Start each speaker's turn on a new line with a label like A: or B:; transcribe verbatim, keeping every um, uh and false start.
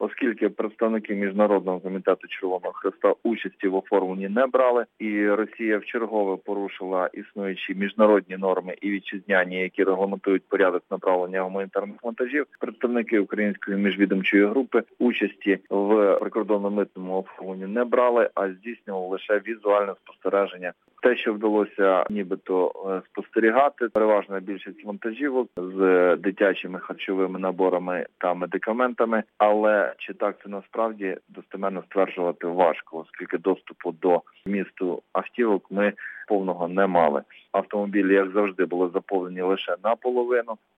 A: оскільки представники Міжнародного комітету Червоного Хреста участі в оформленні не брали, і Росія вчергове порушила існуючі міжнародні норми і вітчизняні, які регламентують порядок направлення гуманітарних вантажів, представники української міжвідомчої групи участі в прикордонно-митному оформленні не брали, а здійснювали лише візуальне спостереження. Те, що вдалося нібито спостерігати, переважна більшість вантажівок з дитячими харчовими наборами та медикаментами, але чи так це насправді достеменно стверджувати важко, оскільки доступу до місту автівок ми повного не мали. Автомобілі, як завжди, були заповнені лише наполовину.